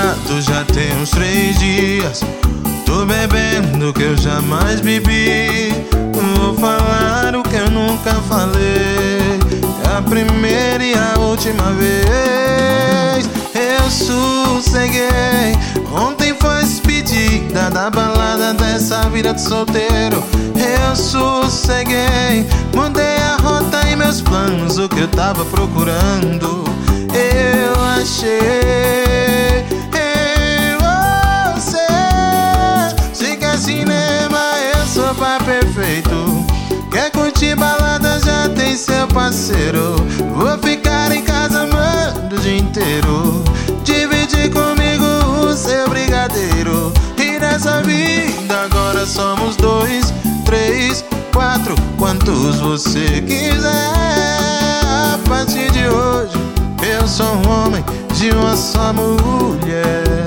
embriagado já tem uns 3 dias. Tô bebendo o que eu jamais bebi. Vou falar o que eu nunca falei. É a primeira e a última vez. Eu sosseguei. Ontem foi despedida da balada dessa vida de solteiro. Eu sosseguei. Mudei a rota e meus planos, o que eu tava procurando eu achei em você. Se quer cinema, eu sou pai perfeito. Quer curtir balada, já tem seu parceiro. Vou ficar em casa amando o dia inteiro. Dividir comigo o seu brigadeiro. E nessa vida agora somos 2, 3, 4, quantos você quiser. A partir de hoje eu sou um homem de uma só mulher.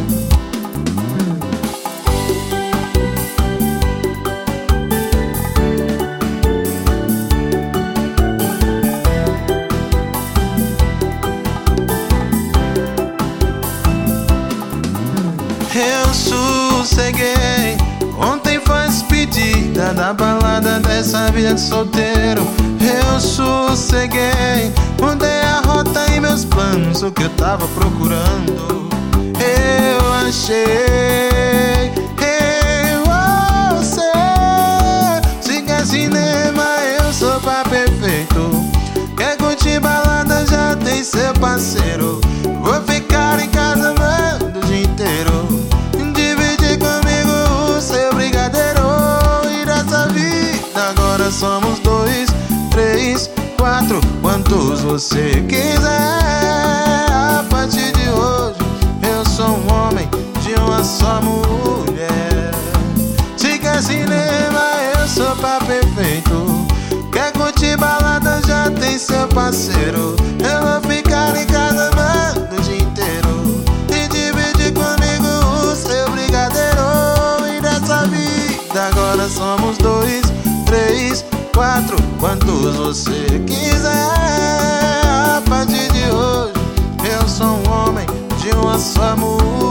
Eu sosseguei. Ontem foi despedida da balada dessa vida de solteiro. Eu sosseguei. Mudei a rota e meus planos, o que eu tava procurando eu achei em você. Se quer cinema, eu sou pai perfeito. Quer curtir balada, já tem seu parceiro. Vou ficar em casa amando o dia inteiro. Dividir comigo o seu brigadeiro. E dessa vida agora somos 2, 3, 4, quantos você quiser. A partir de hoje eu sou um homem de uma só mulher. Se quer cinema, eu sou pai perfeito. Quer curtir balada, já tem seu parceiro. Eu vou ficar em casa amando o dia inteiro. E dividir comigo o seu brigadeiro. E dessa vida agora somos 2, 3, 4, quantos você quiser. A partir de hoje eu sou um homem de uma só mulher.